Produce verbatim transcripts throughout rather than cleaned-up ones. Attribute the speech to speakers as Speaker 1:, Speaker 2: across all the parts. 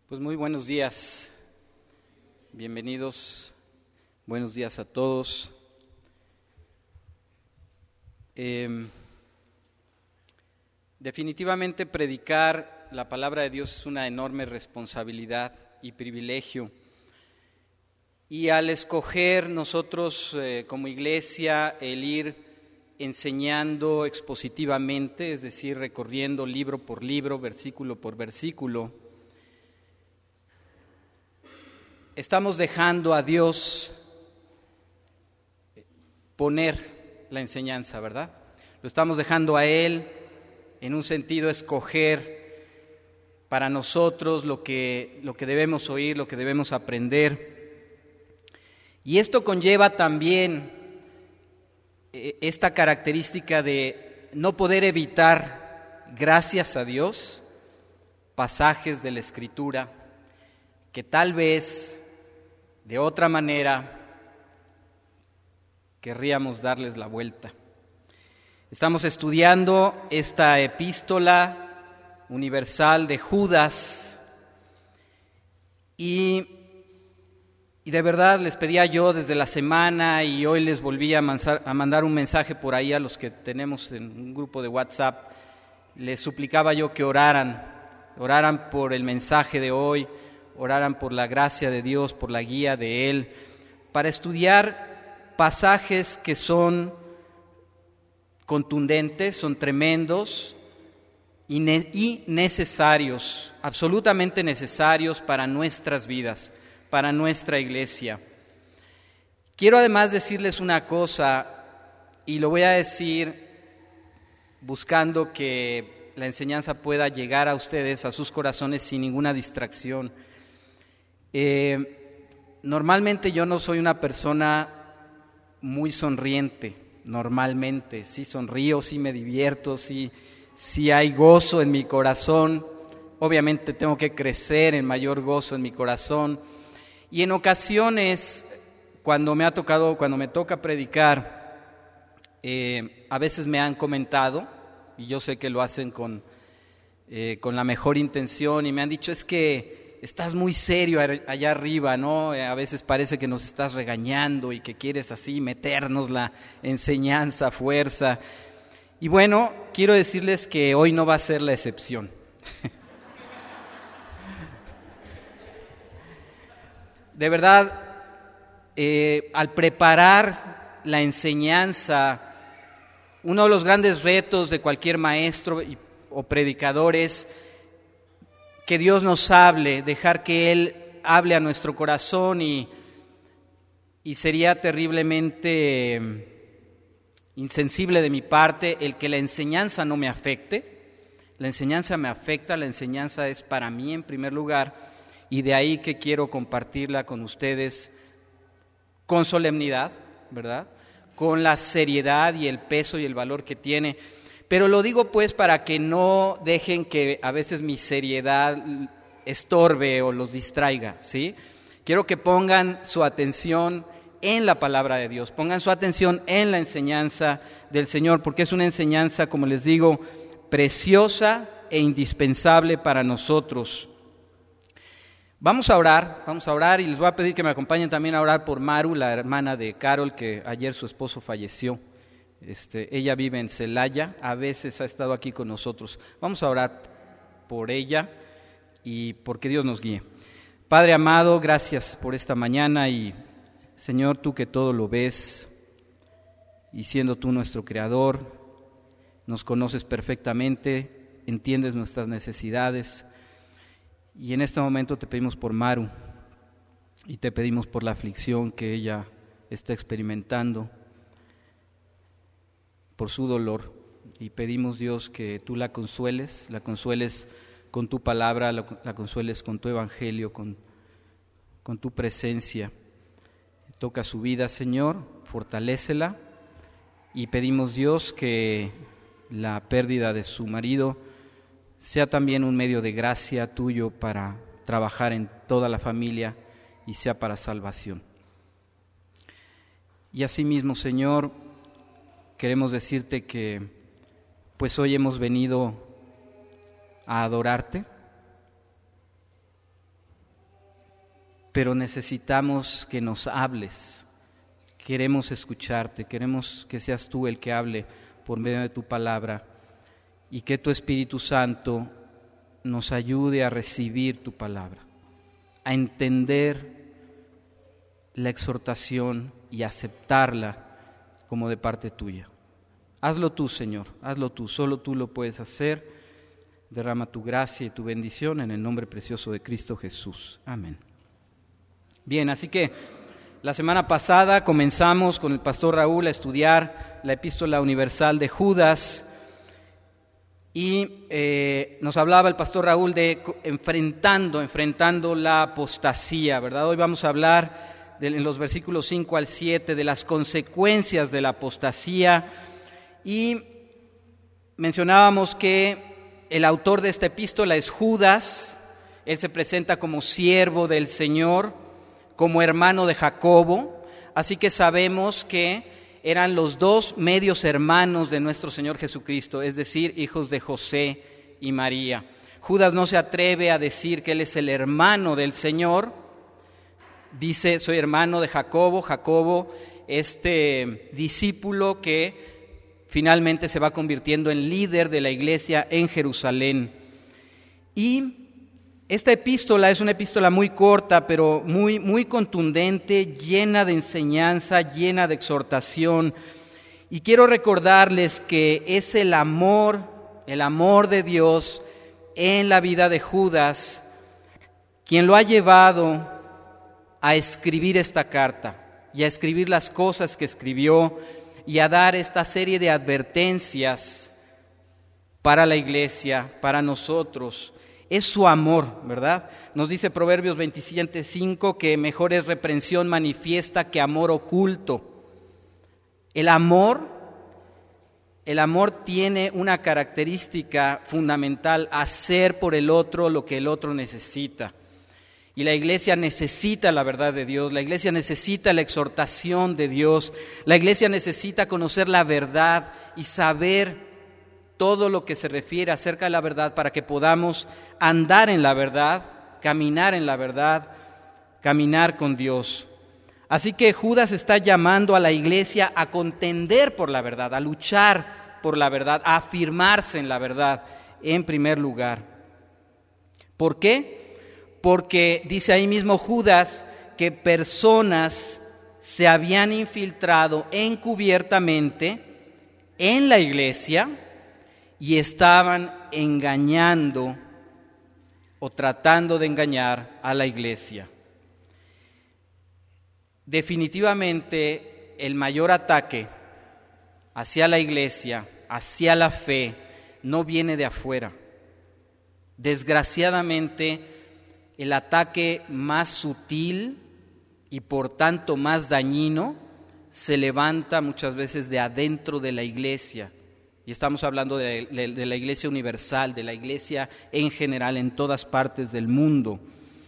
Speaker 1: Pues muy buenos días, bienvenidos, buenos días a todos. Eh, definitivamente predicar la palabra de Dios es una enorme responsabilidad y privilegio. Y al escoger nosotros eh, como iglesia el ir enseñando expositivamente, es decir, recorriendo libro por libro, versículo por versículo, estamos dejando a Dios poner la enseñanza, ¿verdad? Lo estamos dejando a Él, en un sentido, escoger para nosotros lo que, lo que debemos oír, lo que debemos aprender. Y esto conlleva también eh, esta característica de no poder evitar, gracias a Dios, pasajes de la Escritura que tal vez de otra manera querríamos darles la vuelta. Estamos estudiando esta epístola universal de Judas y, y de verdad les pedía yo desde la semana y hoy les volví a, manzar, a mandar un mensaje por ahí a los que tenemos en un grupo de WhatsApp. Les suplicaba yo que oraran, oraran por el mensaje de hoy, oraran por la gracia de Dios, por la guía de Él, para estudiar pasajes que son contundentes, son tremendos y, ne- y necesarios, absolutamente necesarios para nuestras vidas, para nuestra iglesia. Quiero además decirles una cosa, y lo voy a decir buscando que la enseñanza pueda llegar a ustedes, a sus corazones, sin ninguna distracción. Eh, normalmente yo no soy una persona muy sonriente, normalmente, sí sonrío, sí me divierto, sí, sí hay gozo en mi corazón, obviamente tengo que crecer en mayor gozo en mi corazón, y en ocasiones, cuando me ha tocado, cuando me toca predicar, eh, a veces me han comentado, y yo sé que lo hacen con, eh, con la mejor intención, y me han dicho, es que estás muy serio allá arriba, ¿no? A veces parece que nos estás regañando y que quieres así meternos la enseñanza a fuerza. Y bueno, quiero decirles que hoy no va a ser la excepción. De verdad, eh, al preparar la enseñanza, uno de los grandes retos de cualquier maestro y, o predicador es que Dios nos hable, dejar que Él hable a nuestro corazón y, y sería terriblemente insensible de mi parte el que la enseñanza no me afecte. La enseñanza me afecta, la enseñanza es para mí en primer lugar y de ahí que quiero compartirla con ustedes con solemnidad, ¿verdad? Con la seriedad y el peso y el valor que tiene. Pero lo digo pues para que no dejen que a veces mi seriedad estorbe o los distraiga, ¿sí? Quiero que pongan su atención en la palabra de Dios, pongan su atención en la enseñanza del Señor, porque es una enseñanza, como les digo, preciosa e indispensable para nosotros. Vamos a orar, vamos a orar y les voy a pedir que me acompañen también a orar por Maru, la hermana de Carol, que ayer su esposo falleció. Este, ella vive en Celaya, a veces ha estado aquí con nosotros. Vamos a orar por ella y porque Dios nos guíe. Padre amado, gracias por esta mañana y Señor, tú que todo lo ves y siendo tú nuestro Creador, nos conoces perfectamente, entiendes nuestras necesidades y en este momento te pedimos por Maru y te pedimos por la aflicción que ella está experimentando, por su dolor, y pedimos, Dios, que tú la consueles, la consueles con tu palabra, la, la consueles con tu evangelio, con, con tu presencia. Toca su vida, Señor, fortalécela, y pedimos, Dios, que la pérdida de su marido sea también un medio de gracia tuyo para trabajar en toda la familia y sea para salvación. Y asimismo, Señor, queremos decirte que pues hoy hemos venido a adorarte, pero necesitamos que nos hables. Queremos escucharte, queremos que seas tú el que hable por medio de tu palabra y que tu Espíritu Santo nos ayude a recibir tu palabra, a entender la exhortación y aceptarla como de parte tuya. Hazlo tú, Señor, hazlo tú, solo tú lo puedes hacer. Derrama tu gracia y tu bendición en el nombre precioso de Cristo Jesús. Amén. Bien, así que la semana pasada comenzamos con el pastor Raúl a estudiar la Epístola Universal de Judas y eh, nos hablaba el pastor Raúl de enfrentando, enfrentando la apostasía, ¿verdad? Hoy vamos a hablar de, en los versículos cinco al siete de las consecuencias de la apostasía y mencionábamos que el autor de esta epístola es Judas. Él se presenta como siervo del Señor, como hermano de Jacobo, así que sabemos que eran los dos medios hermanos de nuestro Señor Jesucristo, es decir, hijos de José y María. Judas no se atreve a decir que él es el hermano del Señor, dice, soy hermano de Jacobo, Jacobo, este discípulo que finalmente se va convirtiendo en líder de la iglesia en Jerusalén. Y esta epístola es una epístola muy corta, pero muy, muy contundente, llena de enseñanza, llena de exhortación. Y quiero recordarles que es el amor, el amor de Dios en la vida de Judas quien lo ha llevado a escribir esta carta y a escribir las cosas que escribió y a dar esta serie de advertencias para la iglesia, para nosotros. Es su amor, ¿verdad? Nos dice Proverbios veintisiete cinco que mejor es reprensión manifiesta que amor oculto. El amor, el amor tiene una característica fundamental: hacer por el otro lo que el otro necesita. Y la iglesia necesita la verdad de Dios, la iglesia necesita la exhortación de Dios, la iglesia necesita conocer la verdad y saber todo lo que se refiere acerca de la verdad para que podamos andar en la verdad, caminar en la verdad, caminar con Dios. Así que Judas está llamando a la iglesia a contender por la verdad, a luchar por la verdad, a afirmarse en la verdad en primer lugar. ¿Por qué? Porque dice ahí mismo Judas que personas se habían infiltrado encubiertamente en la iglesia y estaban engañando o tratando de engañar a la iglesia. Definitivamente el mayor ataque hacia la iglesia, hacia la fe, no viene de afuera. Desgraciadamente, el ataque más sutil y por tanto más dañino se levanta muchas veces de adentro de la iglesia. Y estamos hablando de, de, de la iglesia universal, de la iglesia en general, en todas partes del mundo.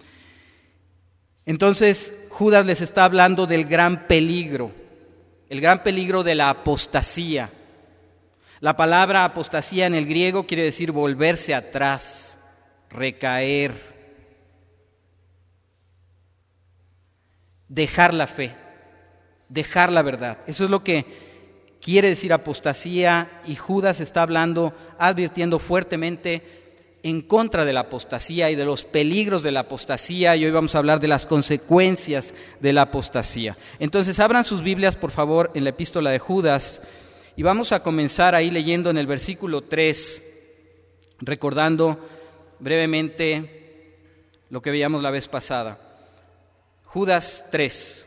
Speaker 1: Entonces, Judas les está hablando del gran peligro, el gran peligro de la apostasía. La palabra apostasía en el griego quiere decir volverse atrás, recaer, dejar la fe, dejar la verdad. Eso es lo que quiere decir apostasía, y Judas está hablando, advirtiendo fuertemente en contra de la apostasía y de los peligros de la apostasía, y hoy vamos a hablar de las consecuencias de la apostasía. Entonces, abran sus Biblias, por favor, en la epístola de Judas, y vamos a comenzar ahí leyendo en el versículo tres, recordando brevemente lo que veíamos la vez pasada. Judas tres.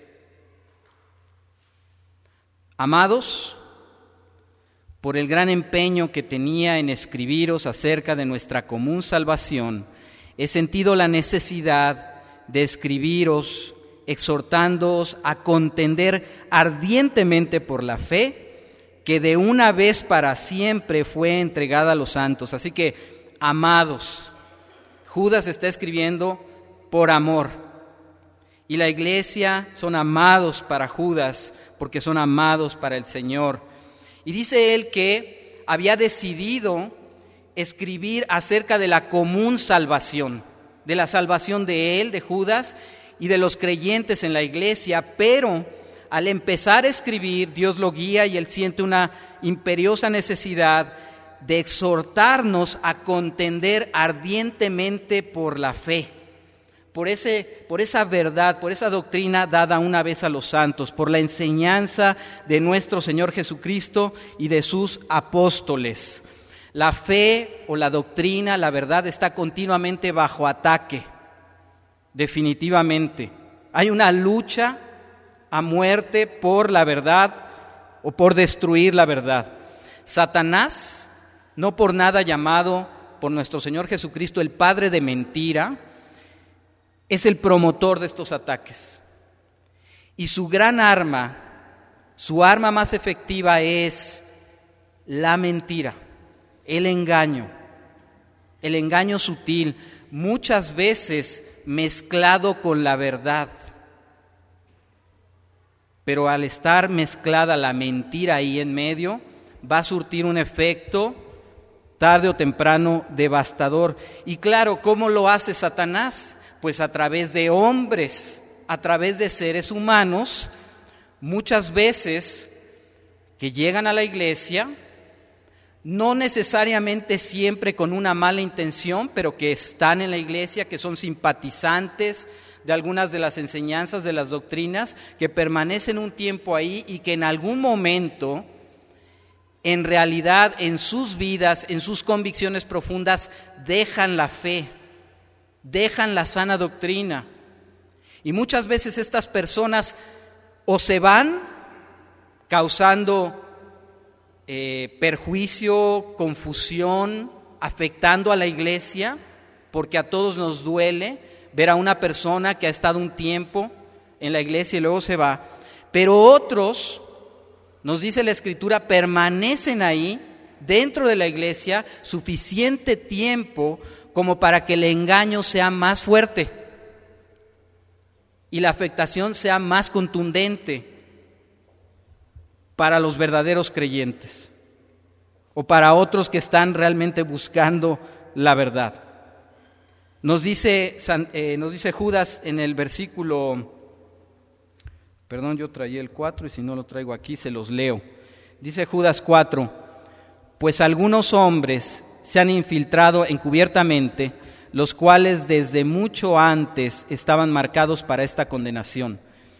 Speaker 1: Amados, por el gran empeño que tenía en escribiros acerca de nuestra común salvación, he sentido la necesidad de escribiros, exhortándoos a contender ardientemente por la fe que de una vez para siempre fue entregada a los santos. Así que, amados, Judas está escribiendo por amor, y la iglesia son amados para Judas porque son amados para el Señor. Y dice él que había decidido escribir acerca de la común salvación, de la salvación de él, de Judas, y de los creyentes en la iglesia, pero al empezar a escribir, Dios lo guía y Él siente una imperiosa necesidad de exhortarnos a contender ardientemente por la fe, por ese, por esa verdad, por esa doctrina dada una vez a los santos, por la enseñanza de nuestro Señor Jesucristo y de sus apóstoles. La fe o la doctrina, la verdad, está continuamente bajo ataque, definitivamente. Hay una lucha a muerte por la verdad o por destruir la verdad. Satanás, no por nada llamado por nuestro Señor Jesucristo el padre de mentira, es el promotor de estos ataques. Y su gran arma, su arma más efectiva es la mentira, el engaño, el engaño sutil, muchas veces mezclado con la verdad. Pero al estar mezclada la mentira ahí en medio, va a surtir un efecto tarde o temprano devastador. Y claro, ¿cómo lo hace Satanás? Pues a través de hombres, a través de seres humanos, muchas veces que llegan a la iglesia, no necesariamente siempre con una mala intención, pero que están en la iglesia, que son simpatizantes de algunas de las enseñanzas, de las doctrinas, que permanecen un tiempo ahí y que en algún momento, en realidad, en sus vidas, en sus convicciones profundas, dejan la fe, dejan la sana doctrina. Y muchas veces estas personas o se van causando eh, perjuicio, confusión, afectando a la iglesia, porque a todos nos duele ver a una persona que ha estado un tiempo en la iglesia y luego se va. Pero otros, nos dice la Escritura, permanecen ahí dentro de la iglesia suficiente tiempo como para que el engaño sea más fuerte y la afectación sea más contundente para los verdaderos creyentes o para otros que están realmente buscando la verdad. Nos dice, eh, nos dice Judas en el versículo, perdón, yo traía el cuatro y si no lo traigo aquí se los leo. Dice Judas cuatro, pues algunos hombres se han infiltrado encubiertamente, los cuales desde mucho antes estaban marcados para esta condenación.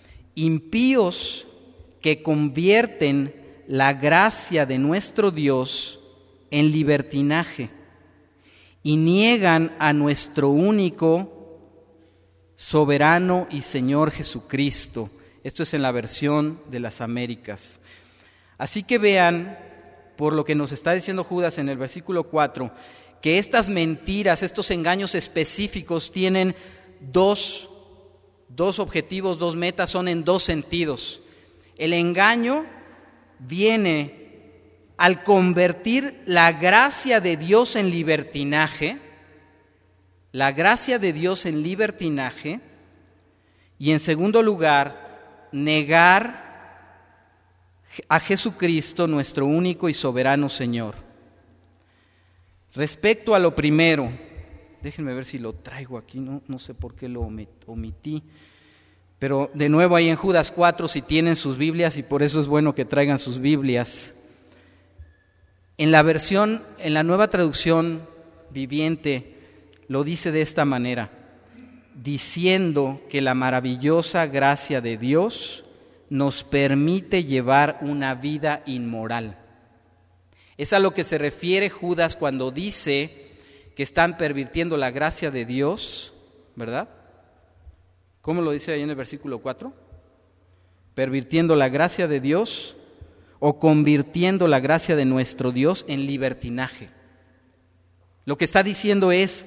Speaker 1: Impíos que convierten la gracia de nuestro Dios en libertinaje y niegan a nuestro único, soberano y Señor Jesucristo. Esto es en la versión de las Américas. Así que vean, por lo que nos está diciendo Judas en el versículo cuatro, que estas mentiras, estos engaños específicos tienen dos, dos objetivos, dos metas, son en dos sentidos. El engaño viene al convertir la gracia de Dios en libertinaje, la gracia de Dios en libertinaje, y en segundo lugar, negar a Jesucristo, nuestro único y soberano Señor. Respecto a lo primero, déjenme ver si lo traigo aquí, no, no sé por qué lo omití, pero de nuevo ahí en Judas cuatro, si tienen sus Biblias, y por eso es bueno que traigan sus Biblias. En la versión, en la Nueva Traducción Viviente, lo dice de esta manera, diciendo que la maravillosa gracia de Dios nos permite llevar una vida inmoral. Es a lo que se refiere Judas cuando dice que están pervirtiendo la gracia de Dios, ¿verdad? ¿Cómo lo dice ahí en el versículo cuatro? Pervirtiendo la gracia de Dios o convirtiendo la gracia de nuestro Dios en libertinaje. Lo que está diciendo es,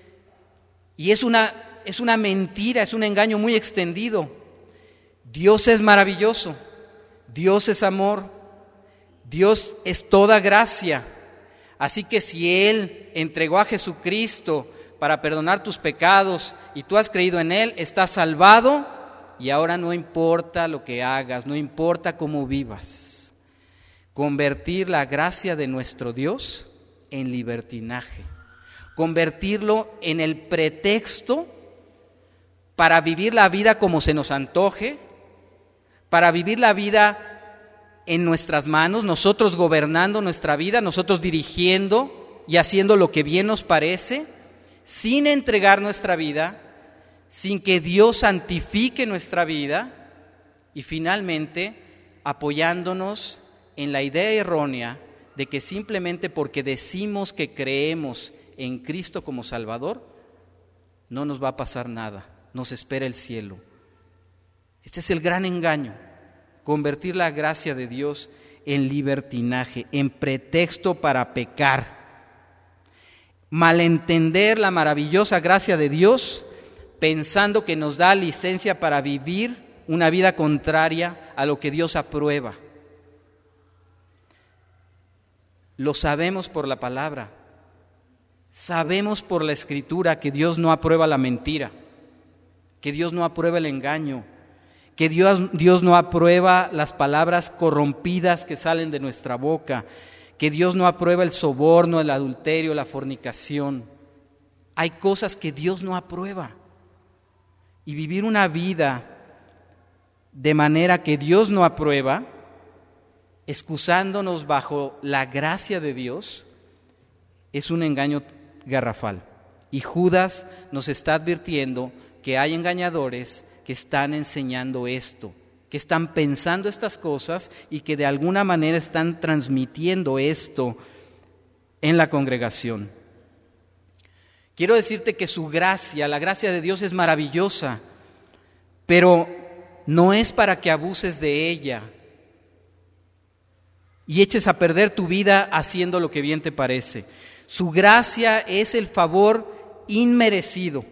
Speaker 1: y es una, es una mentira, es un engaño muy extendido. Dios es maravilloso, Dios es amor, Dios es toda gracia. Así que si Él entregó a Jesucristo para perdonar tus pecados y tú has creído en Él, estás salvado y ahora no importa lo que hagas, no importa cómo vivas. Convertir la gracia de nuestro Dios en libertinaje, convertirlo en el pretexto para vivir la vida como se nos antoje, para vivir la vida en nuestras manos, nosotros gobernando nuestra vida, nosotros dirigiendo y haciendo lo que bien nos parece, sin entregar nuestra vida, sin que Dios santifique nuestra vida y finalmente apoyándonos en la idea errónea de que simplemente porque decimos que creemos en Cristo como Salvador, no nos va a pasar nada, nos espera el cielo. Este es el gran engaño, convertir la gracia de Dios en libertinaje, en pretexto para pecar. Malentender la maravillosa gracia de Dios pensando que nos da licencia para vivir una vida contraria a lo que Dios aprueba. Lo sabemos por la palabra, sabemos por la Escritura que Dios no aprueba la mentira, que Dios no aprueba el engaño, que Dios, Dios no aprueba las palabras corrompidas que salen de nuestra boca, que Dios no aprueba el soborno, el adulterio, la fornicación. Hay cosas que Dios no aprueba. Y vivir una vida de manera que Dios no aprueba, excusándonos bajo la gracia de Dios, es un engaño garrafal. Y Judas nos está advirtiendo que hay engañadores que están enseñando esto, que están pensando estas cosas y que de alguna manera están transmitiendo esto en la congregación. Quiero decirte que su gracia, la gracia de Dios es maravillosa, pero no es para que abuses de ella y eches a perder tu vida haciendo lo que bien te parece. Su gracia es el favor inmerecido.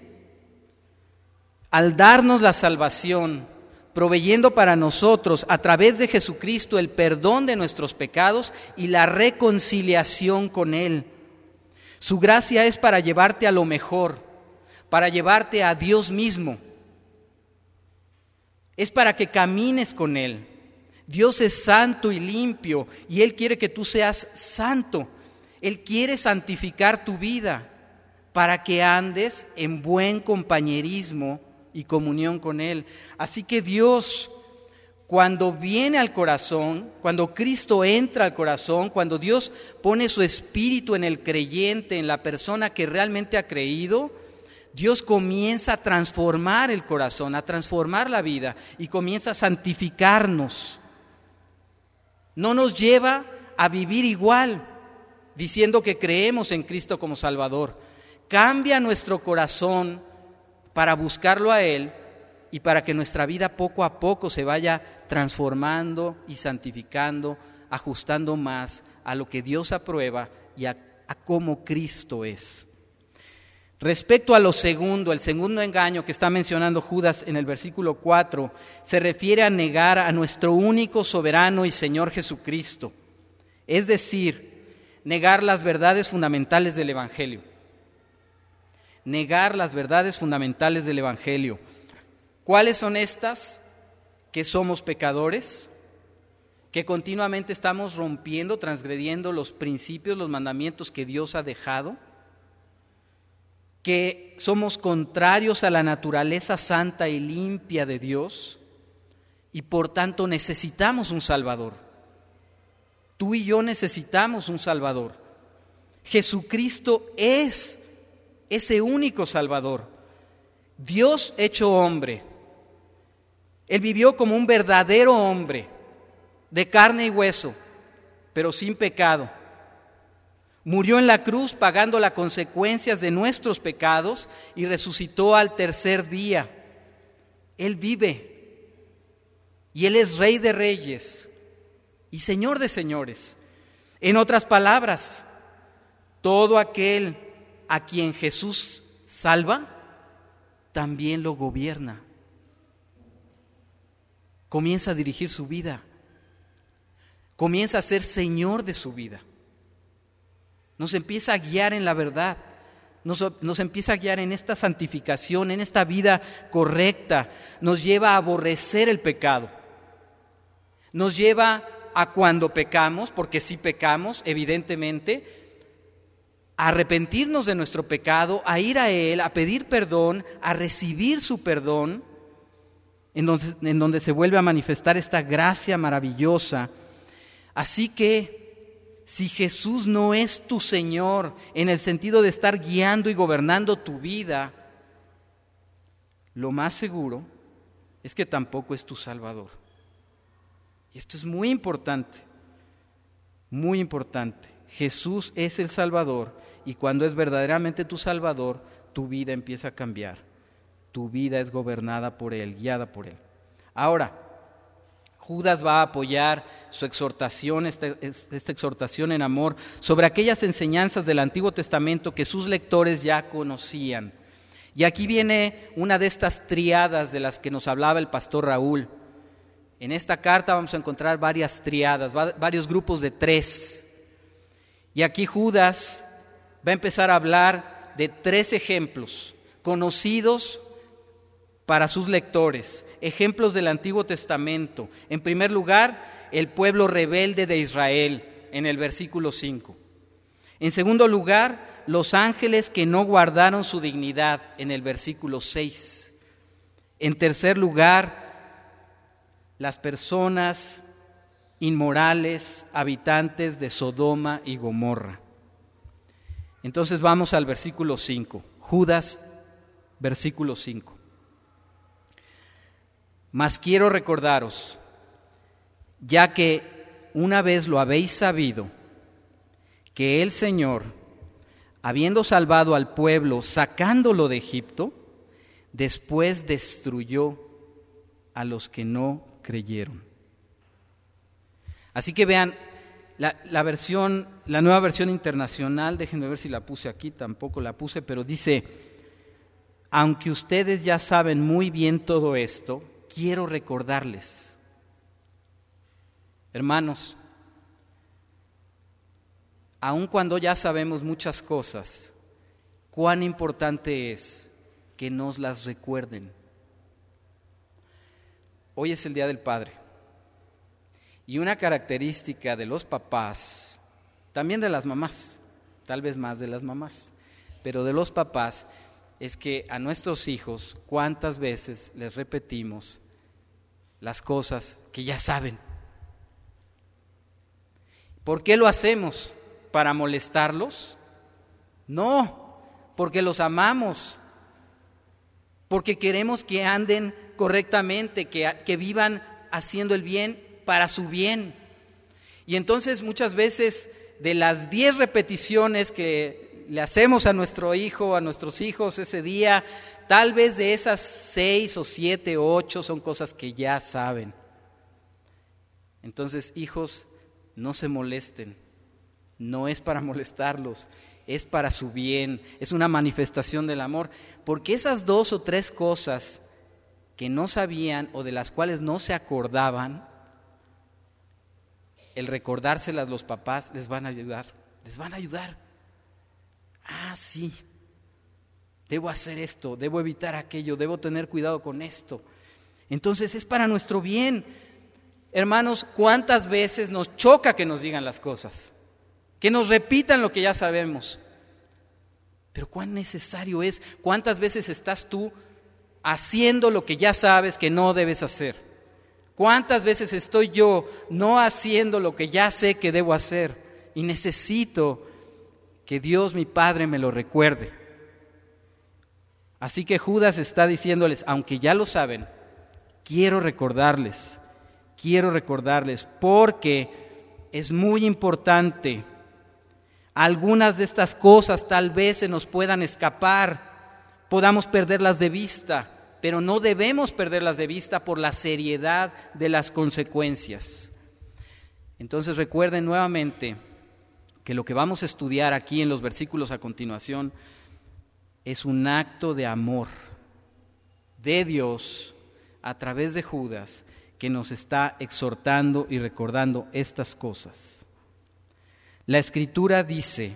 Speaker 1: Al darnos la salvación, proveyendo para nosotros a través de Jesucristo el perdón de nuestros pecados y la reconciliación con Él. Su gracia es para llevarte a lo mejor, para llevarte a Dios mismo. Es para que camines con Él. Dios es santo y limpio y Él quiere que tú seas santo. Él quiere santificar tu vida para que andes en buen compañerismo y comunión con Él. Así que Dios, cuando viene al corazón, cuando Cristo entra al corazón, cuando Dios pone su espíritu en el creyente, en la persona que realmente ha creído, Dios comienza a transformar el corazón, a transformar la vida y comienza a santificarnos. No nos lleva a vivir igual, diciendo que creemos en Cristo como Salvador. Cambia nuestro corazón para buscarlo a Él y para que nuestra vida poco a poco se vaya transformando y santificando, ajustando más a lo que Dios aprueba y a, a cómo Cristo es. Respecto a lo segundo, el segundo engaño que está mencionando Judas en el versículo cuatro, se refiere a negar a nuestro único soberano y Señor Jesucristo, es decir, negar las verdades fundamentales del Evangelio. Negar las verdades fundamentales del Evangelio. ¿Cuáles son estas? Que somos pecadores, que continuamente estamos rompiendo, transgrediendo los principios, los mandamientos que Dios ha dejado, que somos contrarios a la naturaleza santa y limpia de Dios y por tanto necesitamos un Salvador. Tú y yo necesitamos un Salvador. Jesucristo es ese único Salvador, Dios hecho hombre. Él vivió como un verdadero hombre, de carne y hueso, pero sin pecado. Murió en la cruz pagando las consecuencias de nuestros pecados y resucitó al tercer día. Él vive y Él es Rey de reyes y Señor de señores. En otras palabras, todo aquel a quien Jesús salva, también lo gobierna. Comienza a dirigir su vida. Comienza a ser Señor de su vida. Nos empieza a guiar en la verdad. Nos, nos empieza a guiar en esta santificación, en esta vida correcta. Nos lleva a aborrecer el pecado. Nos lleva a cuando pecamos, porque sí pecamos, evidentemente, a arrepentirnos de nuestro pecado, a ir a Él, a pedir perdón, a recibir su perdón, en donde, en donde se vuelve a manifestar esta gracia maravillosa. Así que, si Jesús no es tu Señor, en el sentido de estar guiando y gobernando tu vida, lo más seguro es que tampoco es tu Salvador. Y esto es muy importante, muy importante. Jesús es el Salvador, y cuando es verdaderamente tu Salvador, tu vida empieza a cambiar. Tu vida es gobernada por Él, guiada por Él. Ahora, Judas va a apoyar su exhortación, esta, esta exhortación en amor, sobre aquellas enseñanzas del Antiguo Testamento que sus lectores ya conocían. Y aquí viene una de estas triadas de las que nos hablaba el pastor Raúl. En esta carta vamos a encontrar varias triadas, varios grupos de tres. Y aquí Judas va a empezar a hablar de tres ejemplos conocidos para sus lectores, ejemplos del Antiguo Testamento. En primer lugar, el pueblo rebelde de Israel, en el versículo cinco. En segundo lugar, los ángeles que no guardaron su dignidad, en el versículo seis. En tercer lugar, las personas inmorales, habitantes de Sodoma y Gomorra. Entonces vamos al versículo cinco. Judas, versículo cinco. Mas quiero recordaros, ya que una vez lo habéis sabido, que el Señor, habiendo salvado al pueblo, sacándolo de Egipto, después destruyó a los que no creyeron. Así que vean, la, la versión, la nueva versión internacional, déjenme ver si la puse aquí, tampoco la puse, pero dice: aunque ustedes ya saben muy bien todo esto, quiero recordarles. Hermanos, aun cuando ya sabemos muchas cosas, cuán importante es que nos las recuerden. Hoy es el Día del Padre, y una característica de los papás, también de las mamás, tal vez más de las mamás, pero de los papás, es que a nuestros hijos cuántas veces les repetimos las cosas que ya saben. ¿Por qué lo hacemos? ¿Para molestarlos? No, porque los amamos, porque queremos que anden correctamente, que, que vivan haciendo el bien para su bien. Y entonces muchas veces de las diez repeticiones que le hacemos a nuestro hijo, a nuestros hijos ese día, tal vez de esas seis o siete o ocho son cosas que ya saben. Entonces, hijos, no se molesten, no es para molestarlos, es para su bien, es una manifestación del amor, porque esas dos o tres cosas que no sabían o de las cuales no se acordaban, el recordárselas los papás les van a ayudar, les van a ayudar. Ah, sí, debo hacer esto, debo evitar aquello, debo tener cuidado con esto. Entonces es para nuestro bien. Hermanos, ¿cuántas veces nos choca que nos digan las cosas? Que nos repitan lo que ya sabemos. Pero cuán necesario es, cuántas veces estás tú haciendo lo que ya sabes que no debes hacer. ¿Cuántas veces estoy yo no haciendo lo que ya sé que debo hacer? Y necesito que Dios mi Padre me lo recuerde. Así que Judas está diciéndoles, aunque ya lo saben, quiero recordarles, quiero recordarles, porque es muy importante. Algunas de estas cosas tal vez se nos puedan escapar, podamos perderlas de vista, pero no debemos perderlas de vista por la seriedad de las consecuencias. Entonces recuerden nuevamente que lo que vamos a estudiar aquí en los versículos a continuación es un acto de amor de Dios a través de Judas, que nos está exhortando y recordando estas cosas. La Escritura dice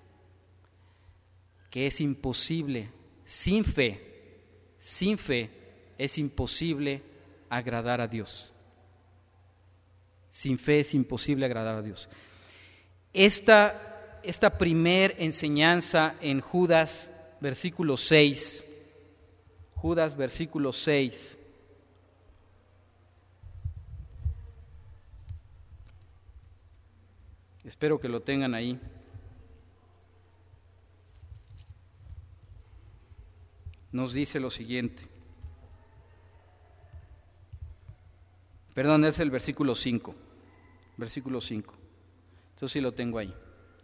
Speaker 1: que es imposible, sin fe, sin fe es imposible agradar a Dios. Sin fe es imposible agradar a Dios. Esta esta primer enseñanza en Judas, versículo seis. Judas, versículo seis. Espero que lo tengan ahí. Nos dice lo siguiente. Perdón, es el versículo cinco. Versículo cinco. Entonces sí lo tengo ahí.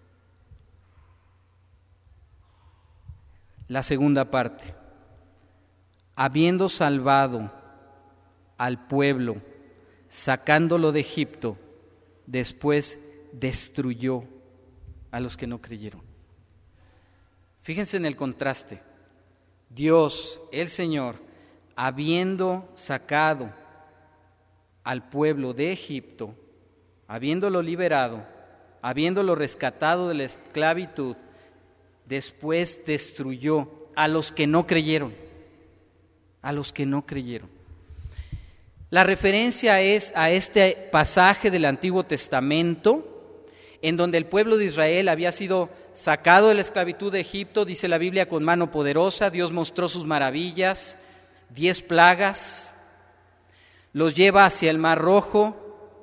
Speaker 1: La segunda parte. Habiendo salvado al pueblo, sacándolo de Egipto, después destruyó a los que no creyeron. Fíjense en el contraste. Dios, el Señor, habiendo sacado al pueblo de Egipto, habiéndolo liberado, habiéndolo rescatado de la esclavitud, después destruyó a los que no creyeron, a los que no creyeron. La referencia es a este pasaje del Antiguo Testamento, en donde el pueblo de Israel había sido sacado de la esclavitud de Egipto, dice la Biblia, con mano poderosa. Dios mostró sus maravillas, diez plagas, los lleva hacia el Mar Rojo.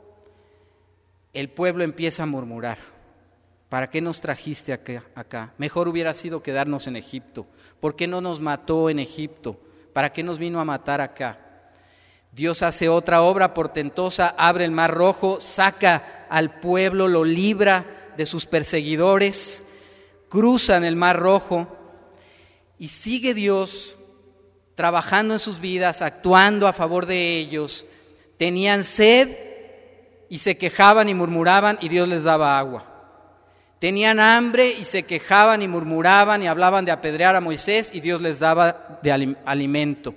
Speaker 1: El pueblo empieza a murmurar: ¿para qué nos trajiste acá, acá? Mejor hubiera sido quedarnos en Egipto. ¿Por qué no nos mató en Egipto? ¿Para qué nos vino a matar acá? Dios hace otra obra portentosa, abre el Mar Rojo, saca al pueblo, lo libra de sus perseguidores, cruzan el Mar Rojo y sigue Dios trabajando en sus vidas, actuando a favor de ellos. Tenían sed y se quejaban y murmuraban y Dios les daba agua. Tenían hambre y se quejaban y murmuraban y hablaban de apedrear a Moisés y Dios les daba de alim- alimento.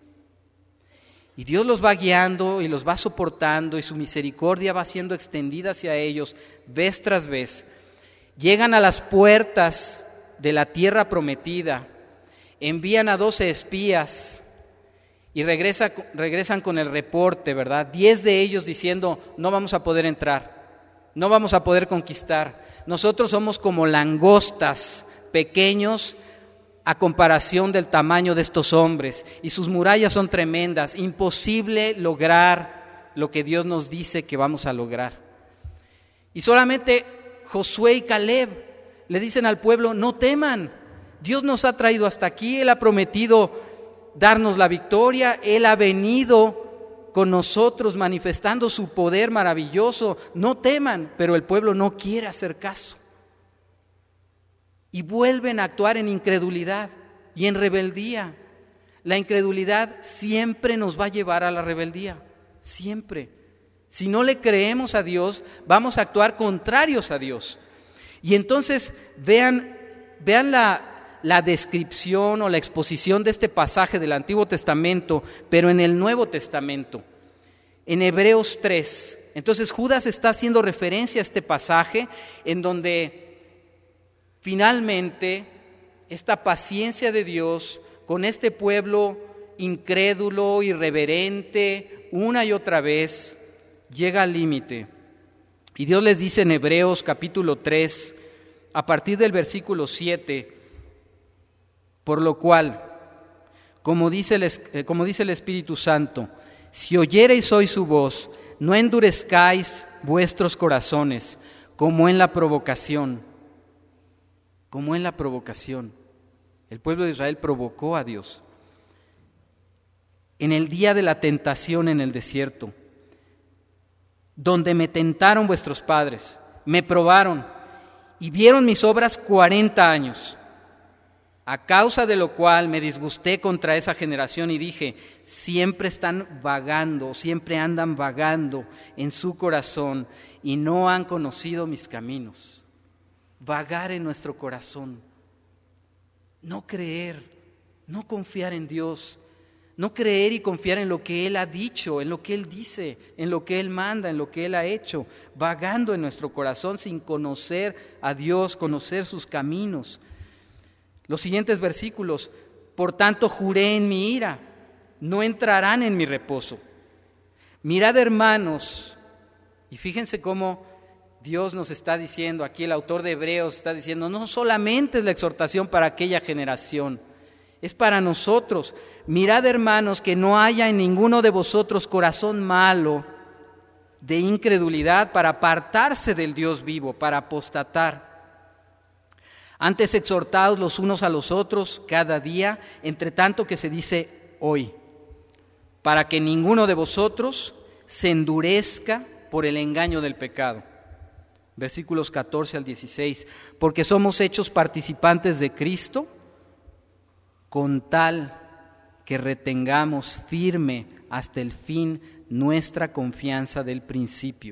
Speaker 1: Y Dios los va guiando y los va soportando y su misericordia va siendo extendida hacia ellos vez tras vez. Llegan a las puertas de la tierra prometida, envían a doce espías y regresa, regresan con el reporte, ¿verdad? Diez de ellos diciendo: no vamos a poder entrar, no vamos a poder conquistar. Nosotros somos como langostas, pequeños a comparación del tamaño de estos hombres, y sus murallas son tremendas, imposible lograr lo que Dios nos dice que vamos a lograr. Y solamente Josué y Caleb le dicen al pueblo: no teman, Dios nos ha traído hasta aquí, Él ha prometido darnos la victoria, Él ha venido con nosotros manifestando su poder maravilloso, no teman. Pero el pueblo no quiere hacer caso. Y vuelven a actuar en incredulidad y en rebeldía. La incredulidad siempre nos va a llevar a la rebeldía, siempre. Si no le creemos a Dios, vamos a actuar contrarios a Dios. Y entonces vean, vean la, la descripción o la exposición de este pasaje del Antiguo Testamento, pero en el Nuevo Testamento, en Hebreos tres. Entonces Judas está haciendo referencia a este pasaje en donde finalmente, esta paciencia de Dios con este pueblo incrédulo, irreverente, una y otra vez, llega al límite. Y Dios les dice en Hebreos capítulo tres, a partir del versículo siete, por lo cual, como dice el, como dice el Espíritu Santo, si oyereis hoy su voz, no endurezcáis vuestros corazones, como en la provocación. Como en la provocación. El pueblo de Israel provocó a Dios. En el día de la tentación en el desierto, donde me tentaron vuestros padres, me probaron y vieron mis obras cuarenta años, a causa de lo cual me disgusté contra esa generación y dije: siempre están vagando, siempre andan vagando en su corazón y no han conocido mis caminos. Vagar en nuestro corazón, no creer, no confiar en Dios, no creer y confiar en lo que Él ha dicho, en lo que Él dice, en lo que Él manda, en lo que Él ha hecho, vagando en nuestro corazón sin conocer a Dios, conocer sus caminos. Los siguientes versículos: por tanto juré en mi ira, no entrarán en mi reposo. Mirad, hermanos, y fíjense cómo Dios nos está diciendo, aquí el autor de Hebreos está diciendo, no solamente es la exhortación para aquella generación, es para nosotros. Mirad, hermanos, que no haya en ninguno de vosotros corazón malo de incredulidad para apartarse del Dios vivo, para apostatar. Antes exhortaos los unos a los otros cada día, entre tanto que se dice hoy, para que ninguno de vosotros se endurezca por el engaño del pecado. Versículos catorce al dieciséis, porque somos hechos participantes de Cristo, con tal que retengamos firme hasta el fin nuestra confianza del principio.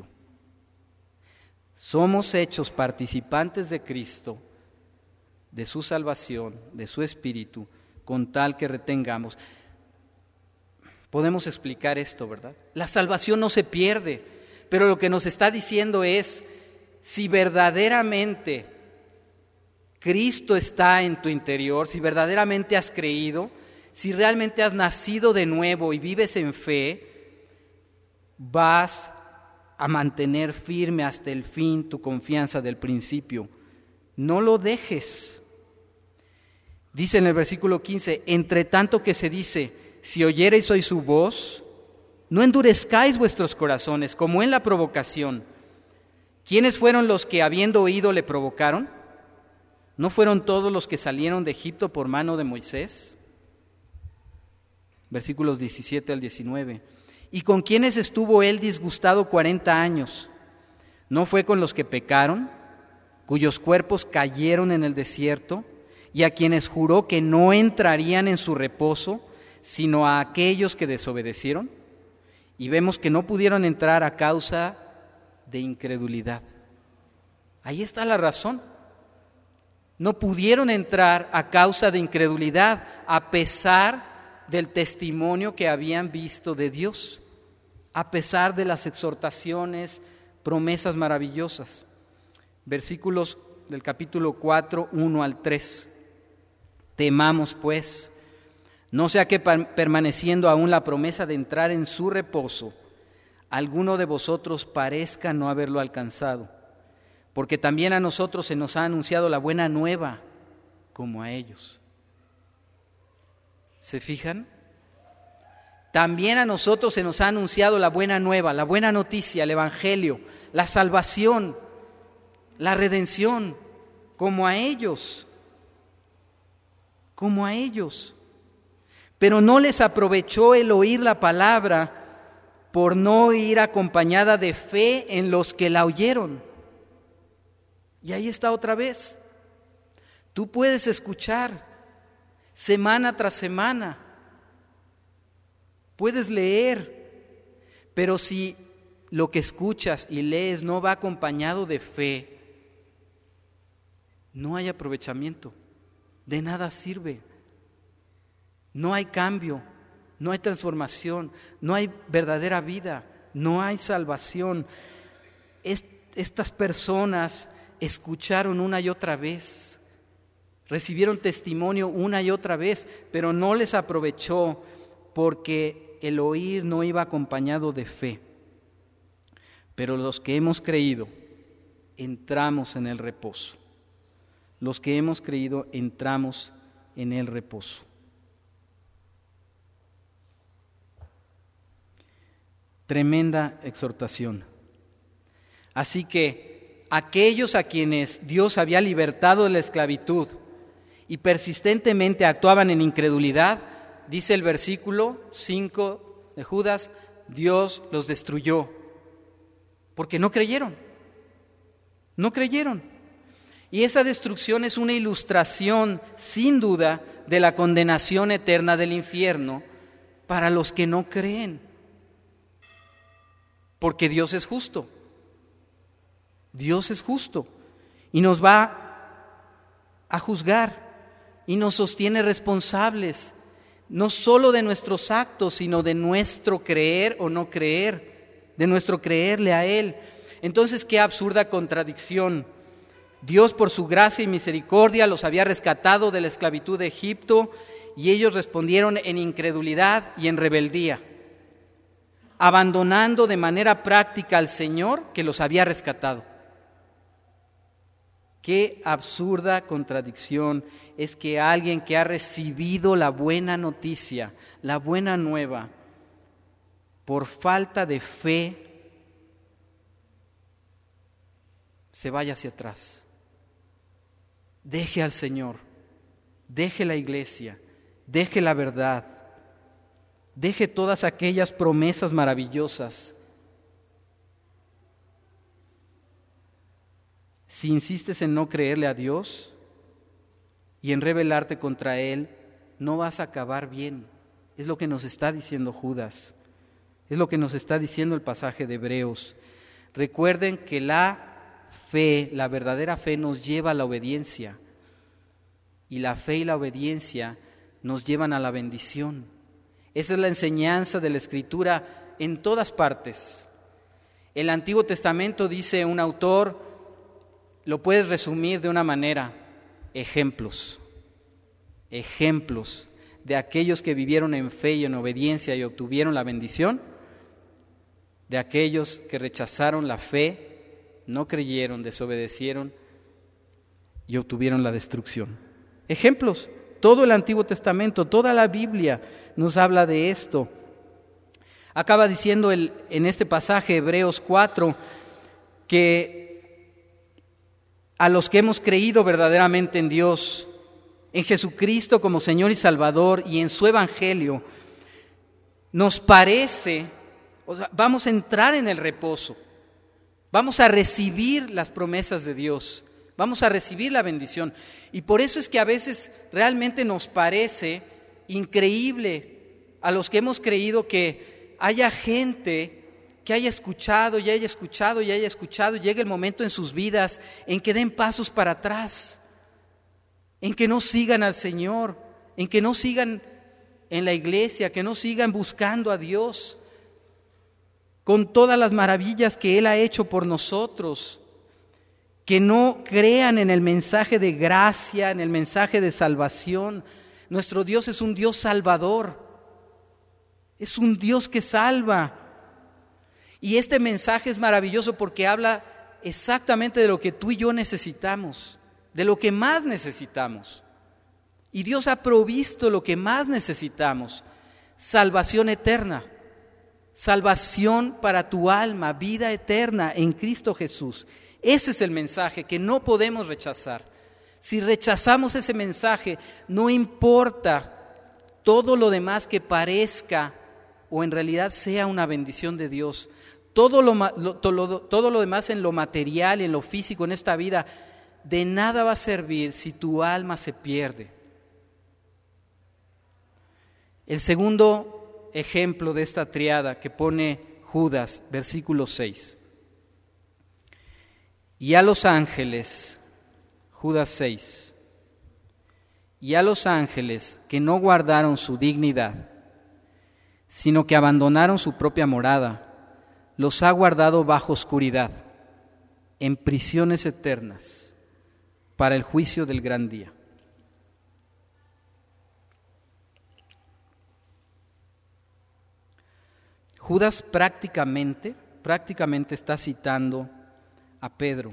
Speaker 1: Somos hechos participantes de Cristo, de su salvación, de su Espíritu, con tal que retengamos. Podemos explicar esto, ¿verdad? La salvación no se pierde, pero lo que nos está diciendo es, si verdaderamente Cristo está en tu interior, si verdaderamente has creído, si realmente has nacido de nuevo y vives en fe, vas a mantener firme hasta el fin tu confianza del principio. No lo dejes. Dice en el versículo quince, entre tanto que se dice, si oyereis hoy su voz, no endurezcáis vuestros corazones como en la provocación. ¿Quiénes fueron los que habiendo oído le provocaron? ¿No fueron todos los que salieron de Egipto por mano de Moisés? Versículos diecisiete al diecinueve. ¿Y con quiénes estuvo él disgustado cuarenta años? ¿No fue con los que pecaron, cuyos cuerpos cayeron en el desierto, y a quienes juró que no entrarían en su reposo, sino a aquellos que desobedecieron? Y vemos que no pudieron entrar a causa de incredulidad. Ahí está la razón. No pudieron entrar a causa de incredulidad, a pesar del testimonio que habían visto de Dios, a pesar de las exhortaciones, promesas maravillosas. Versículos del capítulo cuatro, uno al tres. Temamos pues, no sea que permaneciendo aún la promesa de entrar en su reposo, alguno de vosotros parezca no haberlo alcanzado, porque también a nosotros se nos ha anunciado la buena nueva, como a ellos. ¿Se fijan? También a nosotros se nos ha anunciado la buena nueva, la buena noticia, el Evangelio, la salvación, la redención, como a ellos, como a ellos. Pero no les aprovechó el oír la palabra por no ir acompañada de fe en los que la oyeron. Y ahí está otra vez. Tú puedes escuchar semana tras semana, puedes leer, pero si lo que escuchas y lees no va acompañado de fe, no hay aprovechamiento, de nada sirve. No hay cambio, no hay transformación, no hay verdadera vida, no hay salvación. Es, estas personas escucharon una y otra vez, recibieron testimonio una y otra vez, pero no les aprovechó porque el oír no iba acompañado de fe. Pero los que hemos creído, entramos en el reposo. Los que hemos creído, entramos en el reposo. Tremenda exhortación. Así que aquellos a quienes Dios había libertado de la esclavitud y persistentemente actuaban en incredulidad, dice el versículo cinco de Judas, Dios los destruyó, porque no creyeron, no creyeron. Y esa destrucción es una ilustración, sin duda, de la condenación eterna del infierno para los que no creen. Porque Dios es justo. Dios es justo y nos va a juzgar y nos sostiene responsables, no solo de nuestros actos, sino de nuestro creer o no creer, de nuestro creerle a Él. Entonces, qué absurda contradicción. Dios, por su gracia y misericordia, los había rescatado de la esclavitud de Egipto y ellos respondieron en incredulidad y en rebeldía, abandonando de manera práctica al Señor que los había rescatado. Qué absurda contradicción es que alguien que ha recibido la buena noticia, la buena nueva, por falta de fe, se vaya hacia atrás. Deje al Señor, deje la iglesia, deje la verdad, deje todas aquellas promesas maravillosas. Si insistes en no creerle a Dios y en rebelarte contra Él, no vas a acabar bien. Es lo que nos está diciendo Judas. Es lo que nos está diciendo el pasaje de Hebreos. Recuerden que la fe, la verdadera fe, nos lleva a la obediencia. Y la fe y la obediencia nos llevan a la bendición. Esa es la enseñanza de la Escritura en todas partes. El Antiguo Testamento, dice un autor, lo puedes resumir de una manera: ejemplos. Ejemplos de aquellos que vivieron en fe y en obediencia y obtuvieron la bendición, de aquellos que rechazaron la fe, no creyeron, desobedecieron y obtuvieron la destrucción. Ejemplos. Todo el Antiguo Testamento, toda la Biblia nos habla de esto. Acaba diciendo el, en este pasaje, Hebreos cuatro, que a los que hemos creído verdaderamente en Dios, en Jesucristo como Señor y Salvador y en su Evangelio, nos parece, o sea, vamos a entrar en el reposo, vamos a recibir las promesas de Dios, vamos a recibir la bendición. Y por eso es que a veces realmente nos parece increíble a los que hemos creído que haya gente que haya escuchado y haya escuchado y haya escuchado, y llegue el momento en sus vidas en que den pasos para atrás, en que no sigan al Señor, en que no sigan en la iglesia, que no sigan buscando a Dios con todas las maravillas que Él ha hecho por nosotros, que no crean en el mensaje de gracia, en el mensaje de salvación. Nuestro Dios es un Dios salvador, es un Dios que salva. Y este mensaje es maravilloso porque habla exactamente de lo que tú y yo necesitamos, de lo que más necesitamos. Y Dios ha provisto lo que más necesitamos: salvación eterna, salvación para tu alma, vida eterna en Cristo Jesús. Ese es el mensaje que no podemos rechazar. Si rechazamos ese mensaje, no importa todo lo demás que parezca o en realidad sea una bendición de Dios. Todo lo, lo, todo, todo lo demás en lo material, en lo físico, en esta vida, de nada va a servir si tu alma se pierde. El segundo ejemplo de esta triada que pone Judas, versículo seis. Y a los ángeles, Judas seis, y a los ángeles que no guardaron su dignidad, sino que abandonaron su propia morada, los ha guardado bajo oscuridad, en prisiones eternas, para el juicio del gran día. Judas prácticamente, prácticamente está citando a Pedro.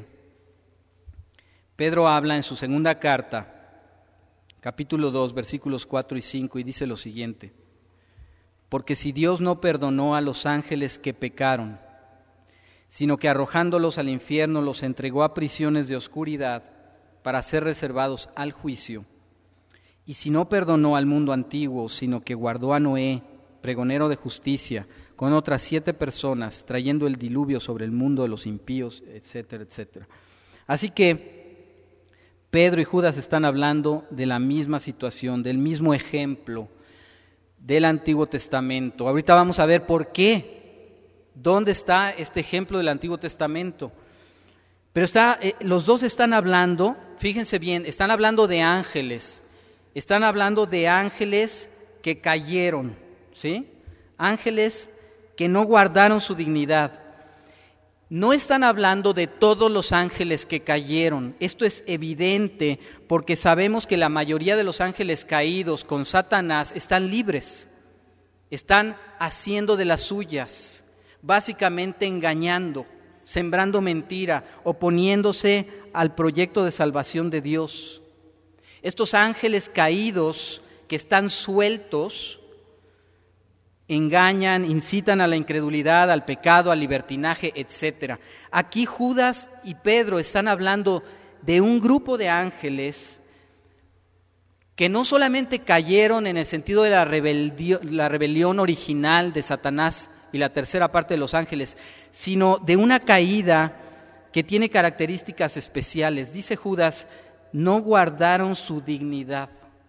Speaker 1: Pedro habla en su segunda carta, capítulo dos, versículos cuatro y cinco, y dice lo siguiente: porque si Dios no perdonó a los ángeles que pecaron, sino que arrojándolos al infierno los entregó a prisiones de oscuridad para ser reservados al juicio, y si no perdonó al mundo antiguo, sino que guardó a Noé, pregonero de justicia, con otras siete personas, trayendo el diluvio sobre el mundo de los impíos, etcétera, etcétera. Así que Pedro y Judas están hablando de la misma situación, del mismo ejemplo del Antiguo Testamento. Ahorita vamos a ver por qué, dónde está este ejemplo del Antiguo Testamento. Pero está, eh, los dos están hablando, fíjense bien, están hablando de ángeles, están hablando de ángeles que cayeron, ¿sí? Ángeles que no guardaron su dignidad. No están hablando de todos los ángeles que cayeron. Esto es evidente porque sabemos que la mayoría de los ángeles caídos con Satanás están libres, están haciendo de las suyas, básicamente engañando. sembrando mentira, oponiéndose al proyecto de salvación de Dios. Estos ángeles caídos que están sueltos engañan, incitan a la incredulidad, al pecado, al libertinaje, etcétera. Aquí Judas y Pedro están hablando de un grupo de ángeles que no solamente cayeron en el sentido de la rebelión, la rebelión original de Satanás y la tercera parte de los ángeles, sino de una caída que tiene características especiales. Dice Judas, no guardaron su dignidad,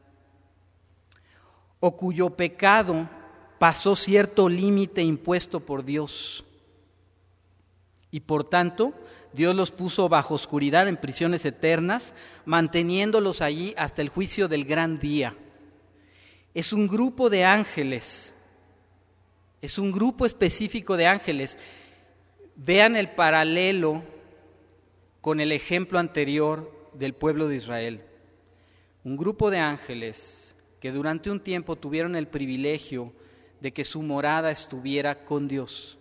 Speaker 1: o cuyo pecado pasó cierto límite impuesto por Dios. Y por tanto, Dios los puso bajo oscuridad en prisiones eternas, manteniéndolos allí hasta el juicio del gran día. Es un grupo de ángeles, es un grupo específico de ángeles. Vean el paralelo con el ejemplo anterior del pueblo de Israel. Un grupo de ángeles que durante un tiempo tuvieron el privilegio de que su morada estuviera con Dios,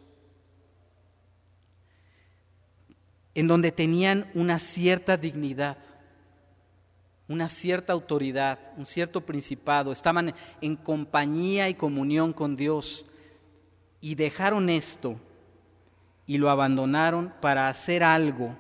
Speaker 1: en donde tenían una cierta dignidad, una cierta autoridad, un cierto principado, estaban en compañía y comunión con Dios, y dejaron esto y lo abandonaron para hacer algo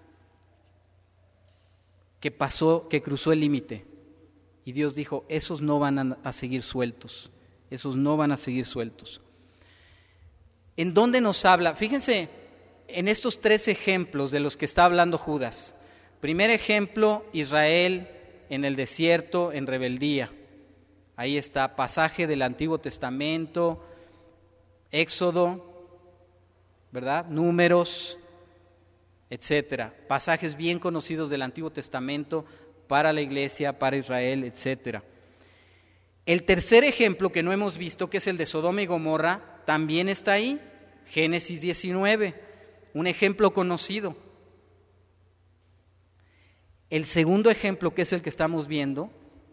Speaker 1: que pasó, que cruzó el límite. Y Dios dijo, esos no van a seguir sueltos, esos no van a seguir sueltos. ¿En dónde nos habla? Fíjense en estos tres ejemplos de los que está hablando Judas. Primer ejemplo, Israel en el desierto, en rebeldía. Ahí está, pasaje del Antiguo Testamento, Éxodo, ¿verdad? Números, etcétera. Pasajes bien conocidos del Antiguo Testamento para la iglesia, para Israel, etcétera. El tercer ejemplo que no hemos visto, que es el de Sodoma y Gomorra, también está ahí, Génesis diecinueve, un ejemplo conocido. El segundo ejemplo, que es el que estamos viendo,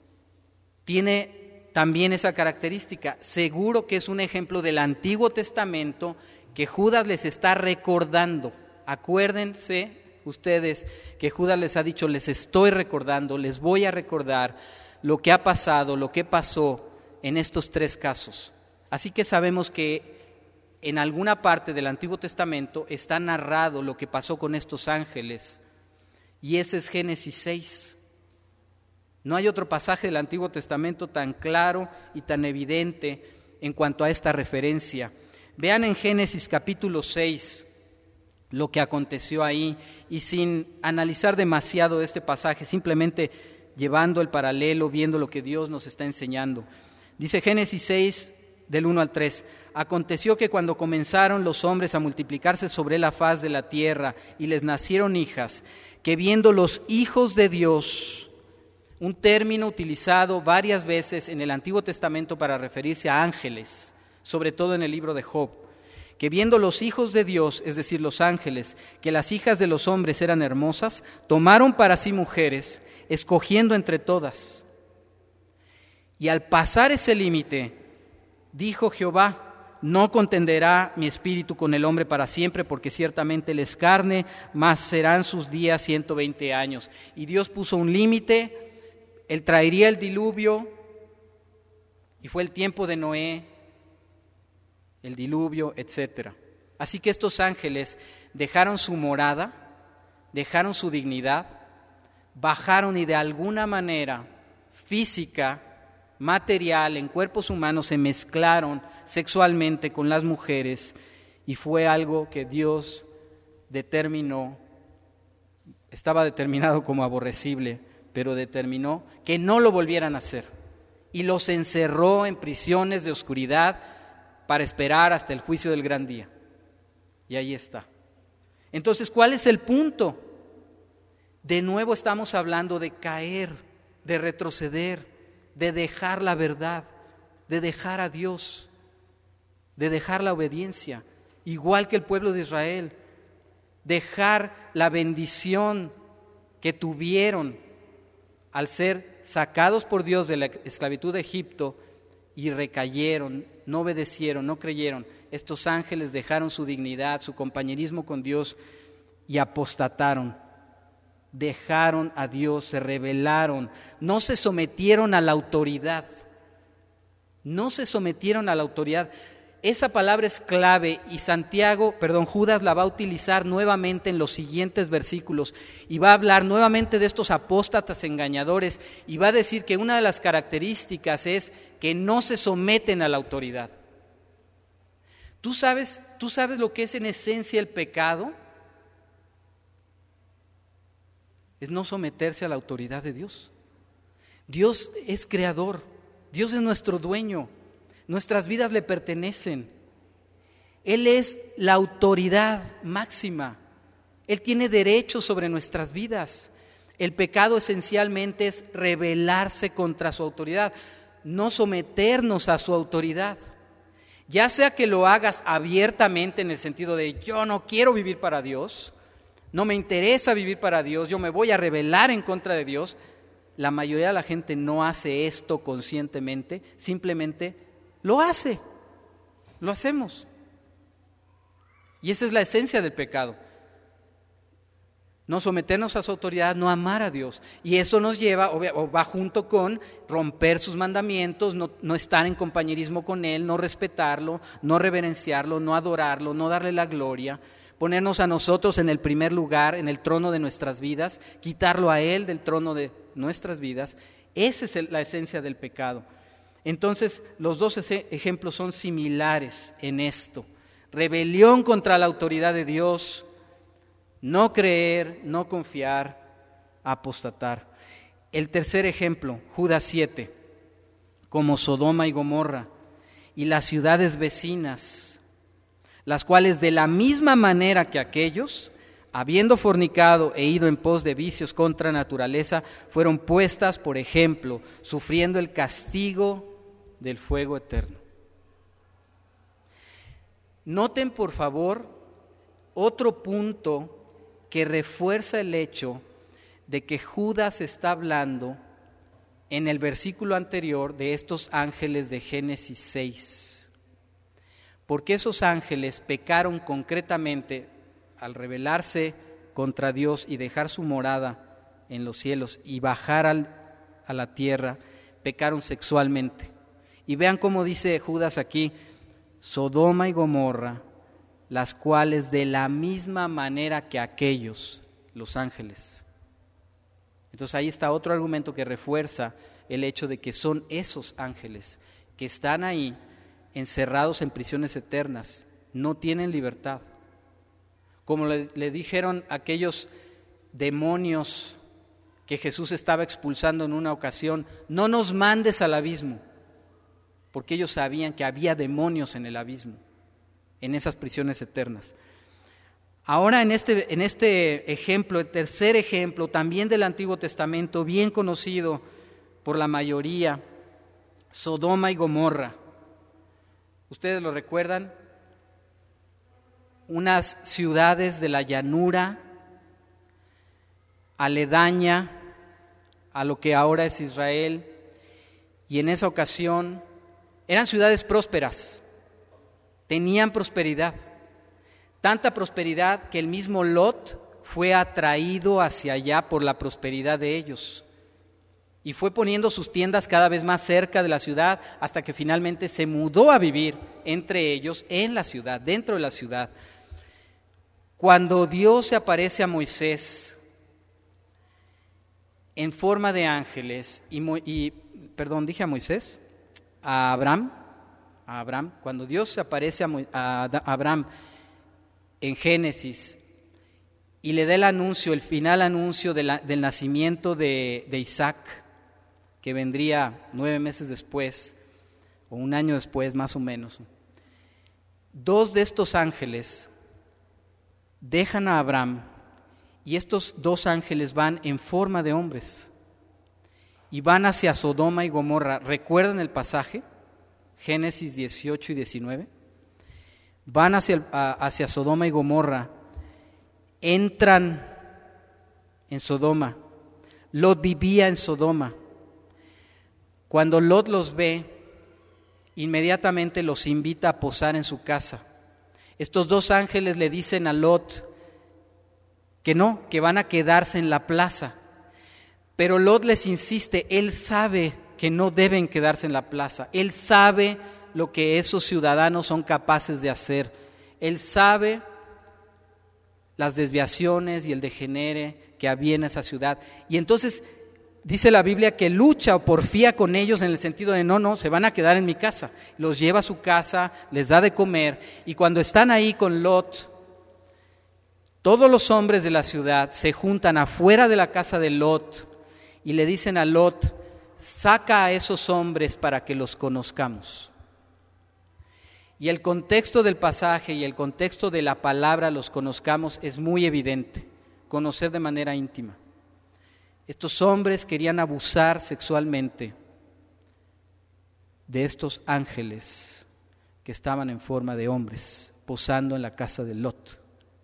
Speaker 1: tiene también esa característica. Seguro que es un ejemplo del Antiguo Testamento que Judas les está recordando. Acuérdense ustedes que Judas les ha dicho, les estoy recordando, les voy a recordar lo que ha pasado, lo que pasó en estos tres casos. Así que sabemos que en alguna parte del Antiguo Testamento está narrado lo que pasó con estos ángeles, y ese es Génesis seis. No hay otro pasaje del Antiguo Testamento tan claro y tan evidente en cuanto a esta referencia. Vean en Génesis capítulo seis lo que aconteció ahí, y sin analizar demasiado este pasaje, simplemente llevando el paralelo, viendo lo que Dios nos está enseñando. Dice Génesis seis, del uno al tres, aconteció que cuando comenzaron los hombres a multiplicarse sobre la faz de la tierra y les nacieron hijas, que viendo los hijos de Dios, un término utilizado varias veces en el Antiguo Testamento para referirse a ángeles, sobre todo en el libro de Job, que viendo los hijos de Dios, es decir, los ángeles, que las hijas de los hombres eran hermosas, tomaron para sí mujeres, escogiendo entre todas. Y al pasar ese límite, dijo Jehová, no contenderá mi espíritu con el hombre para siempre, porque ciertamente él es carne, mas serán sus días ciento veinte años. Y Dios puso un límite, él traería el diluvio, y fue el tiempo de Noé, el diluvio, etcétera. Así que estos ángeles dejaron su morada, dejaron su dignidad, bajaron y de alguna manera física, material, en cuerpos humanos, se mezclaron sexualmente con las mujeres, y fue algo que Dios determinó, estaba determinado como aborrecible, pero determinó que no lo volvieran a hacer, y los encerró en prisiones de oscuridad para esperar hasta el juicio del gran día. Y ahí está. Entonces, ¿cuál es el punto? De nuevo estamos hablando de caer, de retroceder, de dejar la verdad, de dejar a Dios, de dejar la obediencia, igual que el pueblo de Israel, dejar la bendición que tuvieron al ser sacados por Dios de la esclavitud de Egipto y recayeron, no obedecieron, no creyeron. Estos ángeles dejaron su dignidad, su compañerismo con Dios y apostataron. Dejaron a Dios, se rebelaron, no se sometieron a la autoridad. No se sometieron a la autoridad. Esa palabra es clave y Santiago, perdón, Judas la va a utilizar nuevamente en los siguientes versículos y va a hablar nuevamente de estos apóstatas engañadores y va a decir que una de las características es que no se someten a la autoridad. ¿Tú sabes, tú sabes lo que es en esencia el pecado? Es no someterse a la autoridad de Dios. Dios es creador, Dios es nuestro dueño. Nuestras vidas le pertenecen. Él es la autoridad máxima. Él tiene derecho sobre nuestras vidas. El pecado esencialmente es rebelarse contra su autoridad, no someternos a su autoridad. Ya sea que lo hagas abiertamente en el sentido de yo no quiero vivir para Dios, no me interesa vivir para Dios, yo me voy a rebelar en contra de Dios. La mayoría de la gente no hace esto conscientemente, simplemente lo hace, lo hacemos. Y esa es la esencia del pecado. No someternos a su autoridad, no amar a Dios. Y eso nos lleva, o va junto con romper sus mandamientos, no, no estar en compañerismo con Él, no respetarlo, no reverenciarlo, no adorarlo, no darle la gloria, ponernos a nosotros en el primer lugar, en el trono de nuestras vidas, quitarlo a Él del trono de nuestras vidas. Esa es la esencia del pecado. Entonces, los dos ejemplos son similares en esto. Rebelión contra la autoridad de Dios, no creer, no confiar, apostatar. El tercer ejemplo, Judas siete, como Sodoma y Gomorra y las ciudades vecinas, las cuales de la misma manera que aquellos, habiendo fornicado e ido en pos de vicios contra naturaleza, fueron puestas por ejemplo, sufriendo el castigo del fuego eterno. Noten por favor otro punto que refuerza el hecho de que Judas está hablando en el versículo anterior de estos ángeles de Génesis seis. Porque esos ángeles pecaron concretamente al rebelarse contra Dios y dejar su morada en los cielos y bajar al, a la tierra, pecaron sexualmente. Y vean cómo dice Judas aquí, Sodoma y Gomorra, las cuales de la misma manera que aquellos, los ángeles. Entonces ahí está otro argumento que refuerza el hecho de que son esos ángeles que están ahí encerrados en prisiones eternas, no tienen libertad. Como le, le dijeron aquellos demonios que Jesús estaba expulsando en una ocasión, no nos mandes al abismo, porque ellos sabían que había demonios en el abismo, en esas prisiones eternas. Ahora en este, en este ejemplo, el tercer ejemplo, también del Antiguo Testamento, bien conocido por la mayoría, Sodoma y Gomorra. ¿Ustedes lo recuerdan? Unas ciudades de la llanura, aledaña a lo que ahora es Israel, y en esa ocasión eran ciudades prósperas, tenían prosperidad, tanta prosperidad que el mismo Lot fue atraído hacia allá por la prosperidad de ellos y fue poniendo sus tiendas cada vez más cerca de la ciudad hasta que finalmente se mudó a vivir entre ellos en la ciudad, dentro de la ciudad. Cuando Dios se aparece a Moisés en forma de ángeles y, y perdón, dije a Moisés, a Abraham, a Abraham, cuando Dios se aparece a, a Abraham en Génesis y le da el anuncio, el final anuncio de la, del nacimiento de, de Isaac, que vendría nueve meses después, o un año después más o menos, dos de estos ángeles dejan a Abraham y estos dos ángeles van en forma de hombres y van hacia Sodoma y Gomorra. ¿Recuerdan el pasaje? Génesis dieciocho y diecinueve. Van hacia, hacia Sodoma y Gomorra, entran en Sodoma. Lot vivía en Sodoma. Cuando Lot los ve, inmediatamente los invita a posar en su casa. Estos dos ángeles le dicen a Lot que no, que van a quedarse en la plaza. Pero Lot les insiste, él sabe que no deben quedarse en la plaza. Él sabe lo que esos ciudadanos son capaces de hacer. Él sabe las desviaciones y el degenere que había en esa ciudad. Y entonces dice la Biblia que lucha o porfía con ellos en el sentido de no, no, se van a quedar en mi casa. Los lleva a su casa, les da de comer, y cuando están ahí con Lot, todos los hombres de la ciudad se juntan afuera de la casa de Lot y le dicen a Lot, saca a esos hombres para que los conozcamos. Y el contexto del pasaje y el contexto de la palabra los conozcamos es muy evidente, conocer de manera íntima. Estos hombres querían abusar sexualmente de estos ángeles que estaban en forma de hombres, posando en la casa de Lot.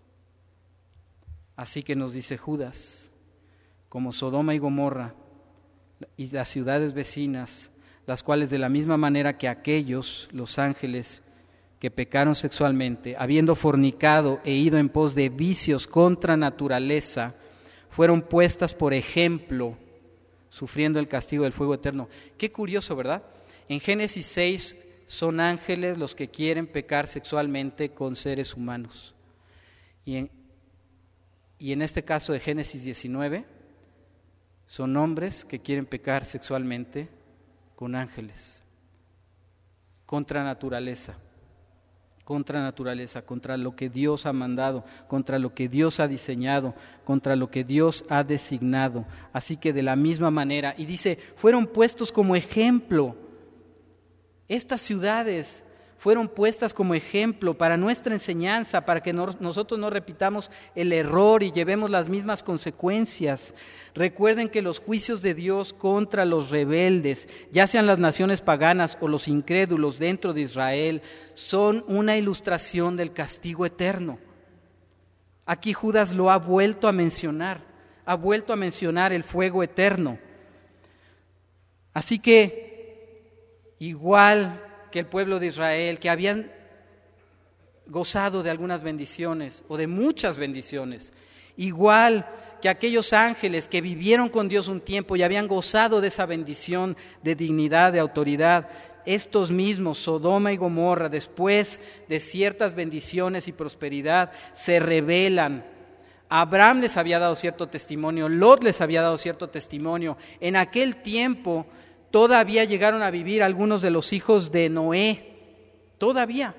Speaker 1: Así que nos dice Judas, como Sodoma y Gomorra y las ciudades vecinas, las cuales de la misma manera que aquellos, los ángeles, que pecaron sexualmente, habiendo fornicado e ido en pos de vicios contra naturaleza, fueron puestas por ejemplo, sufriendo el castigo del fuego eterno. Qué curioso, ¿verdad? En Génesis seis son ángeles los que quieren pecar sexualmente con seres humanos. Y en, y en este caso de Génesis diecinueve, son hombres que quieren pecar sexualmente con ángeles, contra naturaleza. Contra naturaleza, contra lo que Dios ha mandado, contra lo que Dios ha diseñado, contra lo que Dios ha designado. Así que de la misma manera, y dice, fueron puestos como ejemplo. Estas ciudades fueron puestas como ejemplo para nuestra enseñanza, para que no, nosotros no repitamos el error y llevemos las mismas consecuencias. Recuerden que los juicios de Dios contra los rebeldes, ya sean las naciones paganas o los incrédulos dentro de Israel, son una ilustración del castigo eterno. Aquí Judas lo ha vuelto a mencionar, ha vuelto a mencionar el fuego eterno. Así que, igual que el pueblo de Israel, que habían gozado de algunas bendiciones o de muchas bendiciones, igual que aquellos ángeles que vivieron con Dios un tiempo y habían gozado de esa bendición de dignidad, de autoridad, estos mismos, Sodoma y Gomorra, después de ciertas bendiciones y prosperidad, se rebelan. Abraham les había dado cierto testimonio, Lot les había dado cierto testimonio. En aquel tiempo todavía llegaron a vivir algunos de los hijos de Noé, todavía.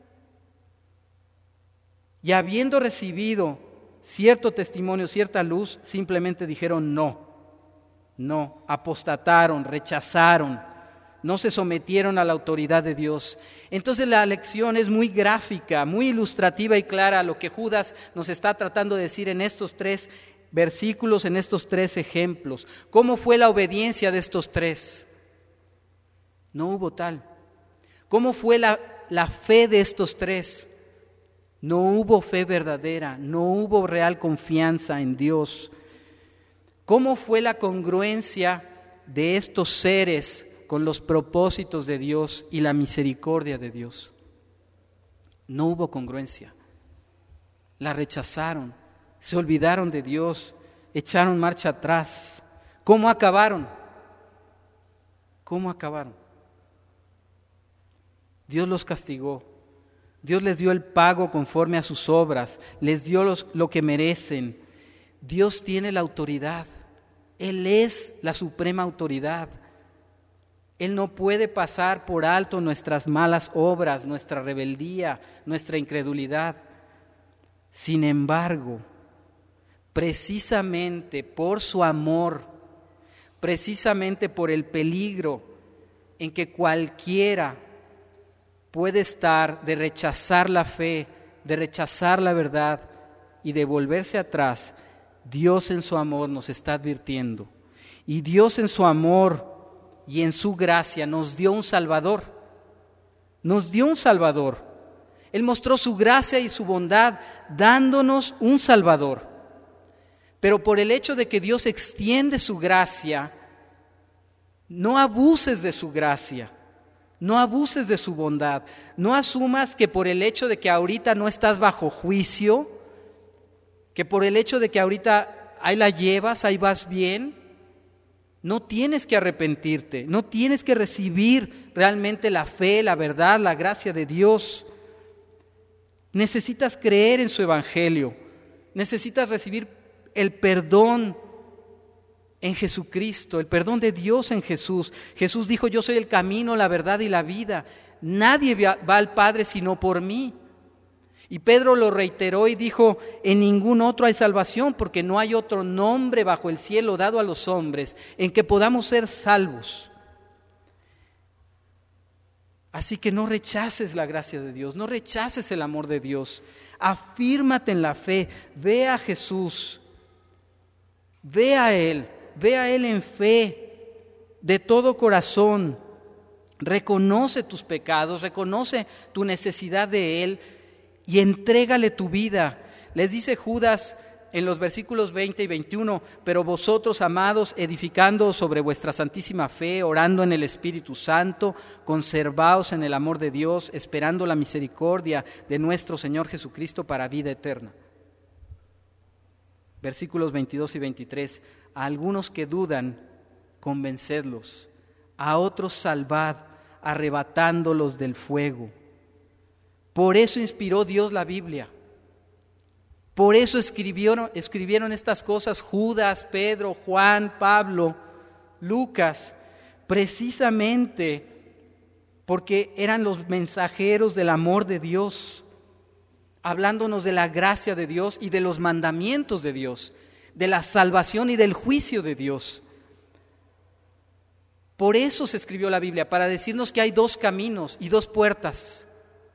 Speaker 1: Y habiendo recibido cierto testimonio, cierta luz, simplemente dijeron no, no, apostataron, rechazaron, no se sometieron a la autoridad de Dios. Entonces la lección es muy gráfica, muy ilustrativa y clara a lo que Judas nos está tratando de decir en estos tres versículos, en estos tres ejemplos. ¿Cómo fue la obediencia de estos tres? No hubo tal. ¿Cómo fue la, la fe de estos tres? No hubo fe verdadera, no hubo real confianza en Dios. ¿Cómo fue la congruencia de estos seres con los propósitos de Dios y la misericordia de Dios? No hubo congruencia. La rechazaron, se olvidaron de Dios, echaron marcha atrás. ¿Cómo acabaron? ¿Cómo acabaron? Dios los castigó. Dios les dio el pago conforme a sus obras, les dio los, lo que merecen. Dios tiene la autoridad, Él es la suprema autoridad. Él no puede pasar por alto nuestras malas obras, nuestra rebeldía, nuestra incredulidad. Sin embargo, precisamente por su amor, precisamente por el peligro en que cualquiera puede estar de rechazar la fe, de rechazar la verdad y de volverse atrás, Dios en su amor nos está advirtiendo. Y Dios en su amor y en su gracia nos dio un Salvador. Nos dio un Salvador. Él mostró su gracia y su bondad dándonos un Salvador. Pero por el hecho de que Dios extiende su gracia, no abuses de su gracia. No abuses de su bondad. No asumas que por el hecho de que ahorita no estás bajo juicio, que por el hecho de que ahorita ahí la llevas, ahí vas bien, no tienes que arrepentirte, no tienes que recibir realmente la fe, la verdad, la gracia de Dios. Necesitas creer en su evangelio, necesitas recibir el perdón en Jesucristo, el perdón de Dios en Jesús. Jesús dijo: yo soy el camino, la verdad y la vida. Nadie va al Padre sino por mí. Y Pedro lo reiteró y dijo: en ningún otro hay salvación, porque no hay otro nombre bajo el cielo dado a los hombres en que podamos ser salvos. Así que no rechaces la gracia de Dios, no rechaces el amor de Dios. Afírmate en la fe, ve a Jesús, ve a Él, ve a Él en fe, de todo corazón. Reconoce tus pecados, reconoce tu necesidad de Él y entrégale tu vida. Les dice Judas en los versículos veinte y veintiuno: pero vosotros, amados, edificando sobre vuestra santísima fe, orando en el Espíritu Santo, conservaos en el amor de Dios, esperando la misericordia de nuestro Señor Jesucristo para vida eterna. Versículos veintidós y veintitrés: a algunos que dudan, convencedlos; a otros salvad, arrebatándolos del fuego. Por eso inspiró Dios la Biblia. Por eso escribieron, escribieron estas cosas Judas, Pedro, Juan, Pablo, Lucas, precisamente porque eran los mensajeros del amor de Dios, hablándonos de la gracia de Dios y de los mandamientos de Dios, de la salvación y del juicio de Dios. Por eso se escribió la Biblia, para decirnos que hay dos caminos y dos puertas.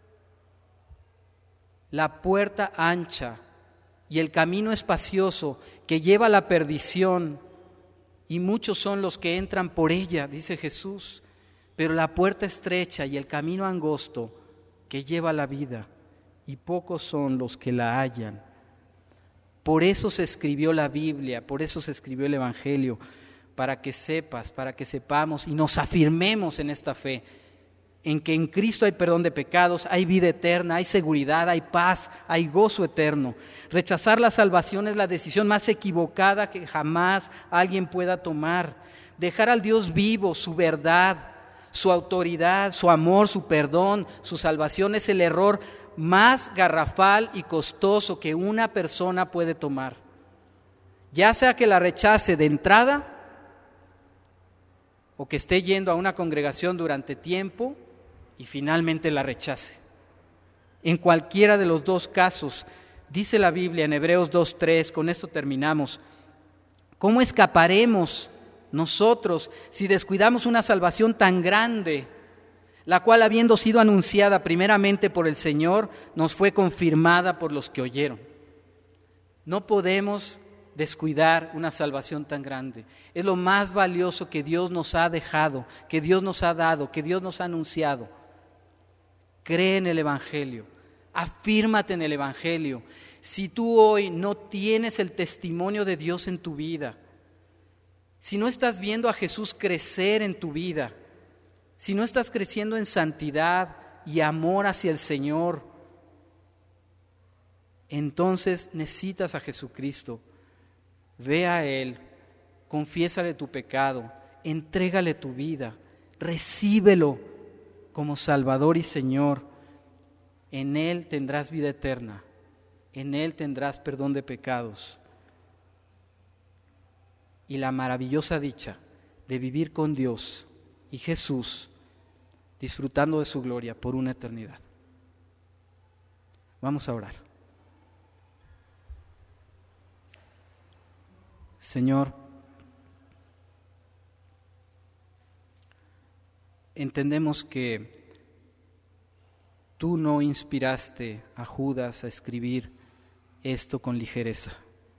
Speaker 1: La puerta ancha y el camino espacioso que lleva a la perdición, y muchos son los que entran por ella, dice Jesús, pero la puerta estrecha y el camino angosto que lleva a la vida, y pocos son los que la hallan. Por eso se escribió la Biblia, por eso se escribió el Evangelio, para que sepas, para que sepamos y nos afirmemos en esta fe, en que en Cristo hay perdón de pecados, hay vida eterna, hay seguridad, hay paz, hay gozo eterno. Rechazar la salvación es la decisión más equivocada que jamás alguien pueda tomar. Dejar al Dios vivo, su verdad, su autoridad, su amor, su perdón, su salvación es el error más garrafal y costoso que una persona puede tomar. Ya sea que la rechace de entrada o que esté yendo a una congregación durante tiempo y finalmente la rechace. En cualquiera de los dos casos, dice la Biblia en Hebreos dos tres, con esto terminamos: ¿cómo escaparemos nosotros si descuidamos una salvación tan grande, la cual, habiendo sido anunciada primeramente por el Señor, nos fue confirmada por los que oyeron? No podemos descuidar una salvación tan grande. Es lo más valioso que Dios nos ha dejado, que Dios nos ha dado, que Dios nos ha anunciado. Cree en el Evangelio, afírmate en el Evangelio. Si tú hoy no tienes el testimonio de Dios en tu vida, si no estás viendo a Jesús crecer en tu vida, si no estás creciendo en santidad y amor hacia el Señor, entonces necesitas a Jesucristo. Ve a Él, confiésale tu pecado, entrégale tu vida, recíbelo como Salvador y Señor. En Él tendrás vida eterna, en Él tendrás perdón de pecados y la maravillosa dicha de vivir con Dios y Jesús, disfrutando de su gloria por una eternidad. Vamos a orar. Señor, entendemos que tú no inspiraste a Judas a escribir esto con ligereza,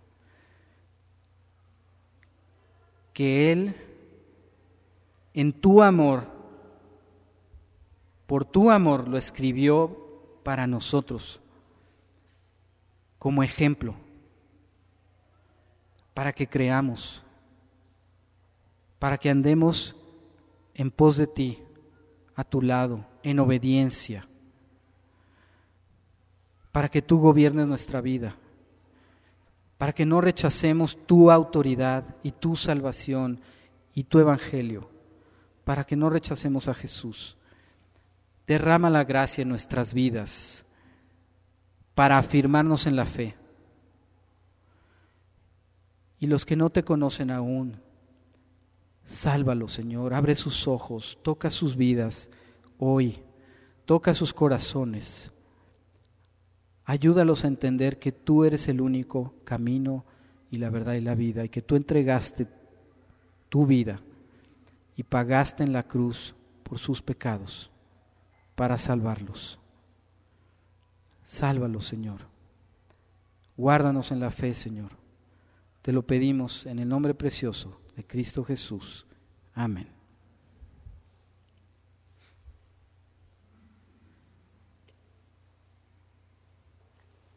Speaker 1: que él, en tu amor, por tu amor, lo escribió para nosotros, como ejemplo, para que creamos, para que andemos en pos de ti, a tu lado, en obediencia, para que tú gobiernes nuestra vida, para que no rechacemos tu autoridad y tu salvación y tu evangelio, para que no rechacemos a Jesús. Derrama la gracia en nuestras vidas para afirmarnos en la fe. Y los que no te conocen aún, sálvalos, Señor, abre sus ojos, toca sus vidas hoy, toca sus corazones. Ayúdalos a entender que tú eres el único camino y la verdad y la vida, y que tú entregaste tu vida y pagaste en la cruz por sus pecados para salvarlos. Sálvalos, Señor. Guárdanos en la fe, Señor. Te lo pedimos en el nombre precioso de Cristo Jesús. Amén.